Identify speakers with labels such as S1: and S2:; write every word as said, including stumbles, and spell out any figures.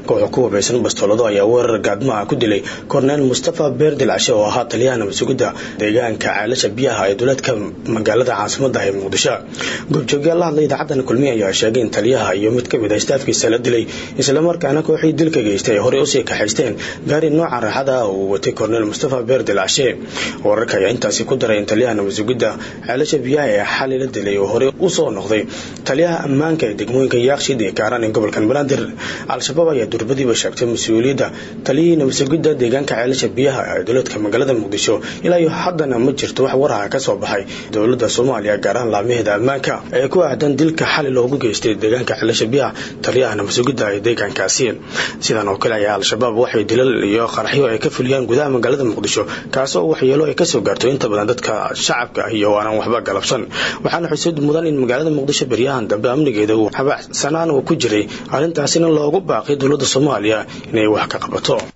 S1: kooxo ku wabaysan bastoolado ayaa weerar gaadmaha ku dilay Korneel Mustafa Beerdil Cashe oo ahaa taliyaha nabadgelyada deegaanka Ceelasha Biyaha ee dowladka magaalada caasimadda ee Muqdisho. Goobjoogayaal la hadlay idaacadda kulmiye ayaa sheegay in taliyaha iyo mid ka mid ah staafkiisa la dilay isla markaana kooxii dilka geystay hore u sii kaxaysteen gaari nooca raaxada ah oo watay Korneel Mustafa Beerdil Cashe. wararka ayaa intaasi ku daray in taliyaha nabadgelyada Ceelasha Biyaha ee xalay la dilay oo hore u soo noqday taliyaha ammaanka ee degmooyinka Yaaqshiid ee Kaaraan ee gobolka Banaadir. Al-Shabaab ayaa durbadiiba sheegtay mas'uuliyadda taliyaha nabadgelyada deegaanka Ceelasha Biyaha ee dowladka magaalada Muqdisho ilaa iyo haddana ma jirto wax war ah ka soo baxay dowladda Soomaaliya gaar ahaan laamaheeda ammaanka ee ku aadan dilka xalay loogu geystay deegaanka Ceelasha Biyaha taliyaha nabadgelyada ee deegaankaasi. Sidan oo kale ayaa Al-Shabaab waxay dilal iyo qaraxyo ay ka fuliyaan gudaha magaalada Muqdisho kaasoo waxyeelo ay ka soo gaartay inta badan dadka shacabka iyo aan waxba galabsan. waxaana xusid mudan in magaalada Muqdisho bariyahan dambe amnigeeda uu xabacsanaan uu ku jiray arrintaasina loogu baaqay dowladda Soomaaliya inay wax ka qabato.